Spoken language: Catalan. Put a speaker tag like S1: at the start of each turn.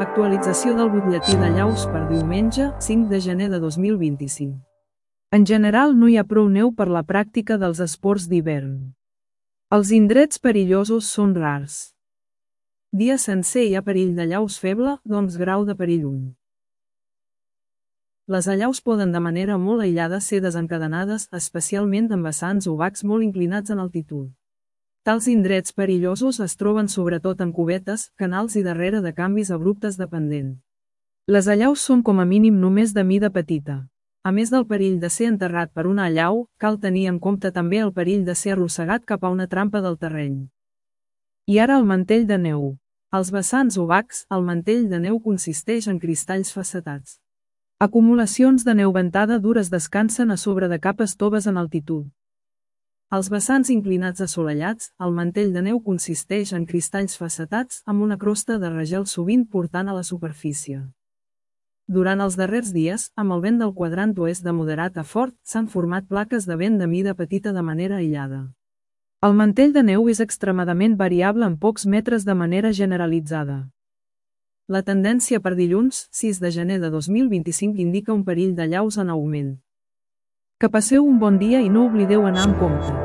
S1: Actualització del butlletí de llaus per diumenge, 5 de gener de 2025. En general no hi ha prou neu per la pràctica dels esports d'hivern. Els indrets perillosos són rars. Dia sencer hi ha perill de llaus feble, d'11 grau de perill 1. Les allaus poden de manera molt aïllada ser desencadenades, especialment en vessants o bacs molt inclinats en altitud. Tals indrets perillosos es troben sobretot en cubetes, canals i darrere de canvis abruptes de pendent. Les allaus són com a mínim només de mida petita. A més del perill de ser enterrat per una allau, cal tenir en compte també el perill de ser arrossegat cap a una trampa del terreny. I ara el mantell de neu. Als vessants o bacs, el mantell de neu consisteix en cristalls facetats. Acumulacions de neu ventada dures descansen a sobre de capes toves en altitud. Als vessants inclinats assolellats, el mantell de neu consisteix en cristalls facetats amb una crosta de regel sovint portant a la superfície. Durant els darrers dies, amb el vent del quadrant oest de moderat a fort, s'han format plaques de vent de mida petita de manera aïllada. El mantell de neu és extremadament variable en pocs metres de manera generalitzada. La tendència per dilluns, 6 de gener de 2025 indica un perill de llaus en augment. Que passeu un bon dia i no oblideu anar amb compte.